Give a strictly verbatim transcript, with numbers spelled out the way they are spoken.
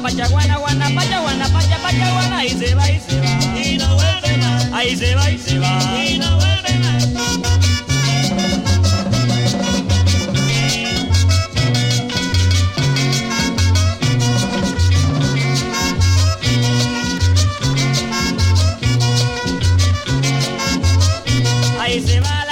pachaguana, guana, pachaguana, pacha, pachaguana, ahí se va, ahí se va. Y no vuelve más. Ahí se va, ahí se va. Y no vuelve más. Ahí se va.